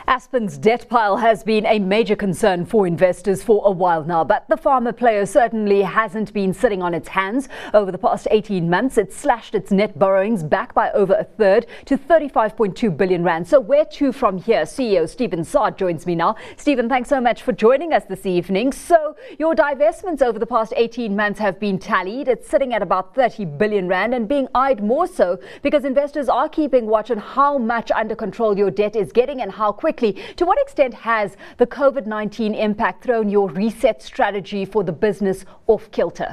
Aspen's debt pile has been a major concern for investors for a while now, but the pharma player certainly hasn't been sitting on its hands. Over the past 18 months, it's slashed its net borrowings back by over a third to 35.2 billion rand. So where to from here? CEO Stephen Saad joins me now. Stephen, thanks so much for joining us this evening. So your divestments over the past 18 months have been tallied. It's sitting at about 30 billion rand and being eyed more so because investors are keeping watch on how much under control your debt is getting and how quickly. To what extent has the COVID-19 impact thrown your reset strategy for the business off kilter?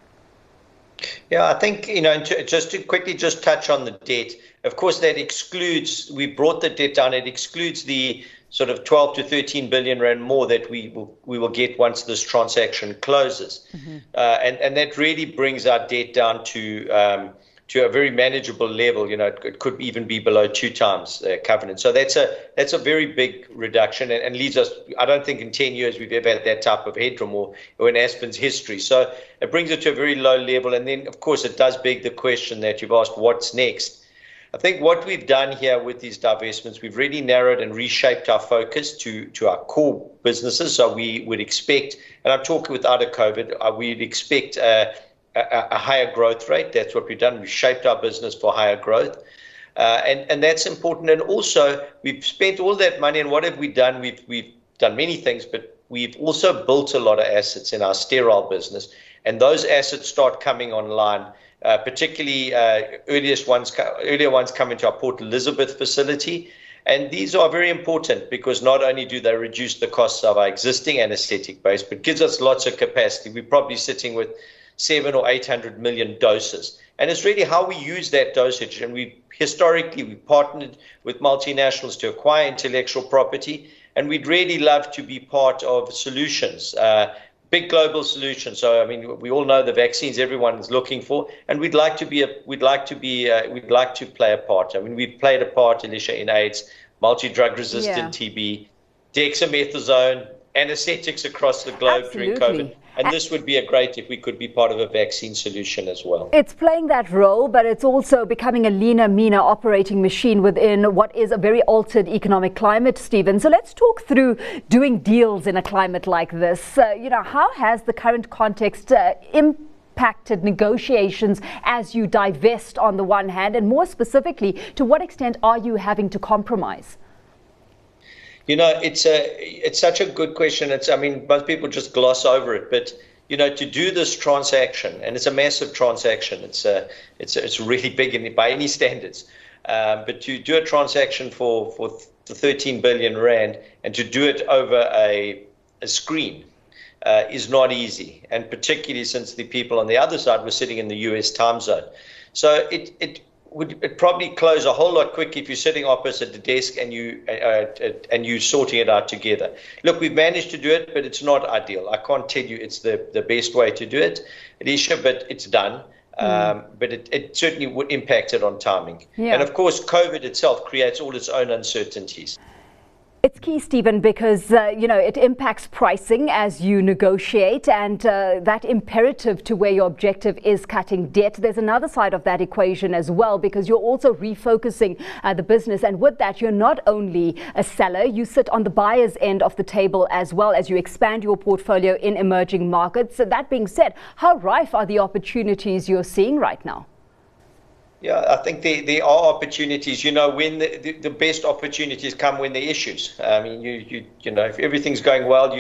Yeah, I think, just to quickly just touch on the debt, of course, that excludes, we brought the debt down, it excludes the sort of 12 to 13 billion rand more that we will get once this transaction closes. Mm-hmm. And that really brings our debt down to a very manageable level. It could even be below 2 times covenant. So that's a very big reduction and leaves us, I don't think in 10 years we've ever had that type of headroom or in Aspen's history. So it brings it to a very low level. And then, of course, it does beg the question that you've asked, what's next? I think what we've done here with these divestments, we've really narrowed and reshaped our focus to our core businesses. So we would expect, and I'm talking without a COVID, we'd expect a higher growth rate. That's what we've done. We've shaped our business for higher growth. And that's important. And also, we've spent all that money. And what have we done? We've done many things, but we've also built a lot of assets in our sterile business. And those assets start coming online, particularly earlier ones come into our Port Elizabeth facility. And these are very important because not only do they reduce the costs of our existing anesthetic base, but gives us lots of capacity. We're probably sitting with 700 or 800 million doses. And it's really how we use that dosage. And we partnered with multinationals to acquire intellectual property. And we'd really love to be part of solutions, big global solutions. So, I mean, we all know the vaccines everyone is looking for, and we'd like to play a part. I mean, we've played a part, Alicia, in AIDS, multi-drug resistant TB, dexamethasone, anesthetics across the globe during COVID. And this would be great if we could be part of a vaccine solution as well. It's playing that role, but it's also becoming a leaner, meaner operating machine within what is a very altered economic climate, Stephen. So let's talk through doing deals in a climate like this. How has the current context impacted negotiations as you divest on the one hand, and more specifically, to what extent are you having to compromise? It's such a good question. Most people just gloss over it, but to do this transaction, and it's a massive transaction. It's really big by any standards. But to do a transaction for the 13 billion rand and to do it over a screen is not easy, and particularly since the people on the other side were sitting in the US time zone. So it would probably close a whole lot quicker if you're sitting opposite the desk and you sorting it out together. Look, we've managed to do it, but it's not ideal. I can't tell you it's the best way to do it, Alicia, but it's done. But it certainly would impact it on timing. Yeah. And of course, COVID itself creates all its own uncertainties. It's key, Stephen, because, it impacts pricing as you negotiate and that imperative to where your objective is cutting debt. There's another side of that equation as well, because you're also refocusing the business. And with that, you're not only a seller, you sit on the buyer's end of the table as well as you expand your portfolio in emerging markets. So that being said, how rife are the opportunities you're seeing right now? Yeah, I think there are opportunities. When the best opportunities come when there are issues. I mean, if everything's going well,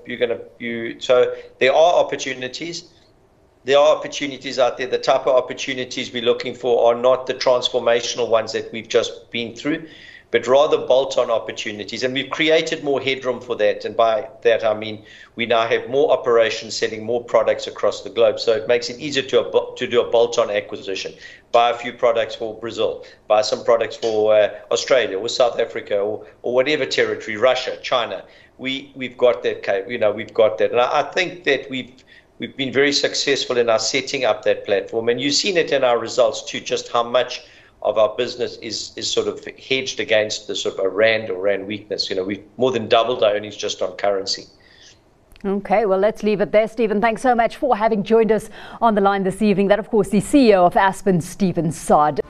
so there are opportunities. There are opportunities out there. The type of opportunities we're looking for are not the transformational ones that we've just been through, but rather bolt-on opportunities. And we've created more headroom for that. And by that, I mean, we now have more operations selling more products across the globe. So it makes it easier to do a bolt-on acquisition, buy a few products for Brazil, buy some products for Australia or South Africa or whatever territory, Russia, China. We've got that, we've got that. And I think that we've been very successful in our setting up that platform. And you've seen it in our results too, just how much of our business is sort of hedged against the sort of a rand or rand weakness. We've more than doubled our earnings just on currency. Okay, well, let's leave it there. Stephen, thanks so much for having joined us on the line this evening. That, of course, the CEO of Aspen, Stephen Saad.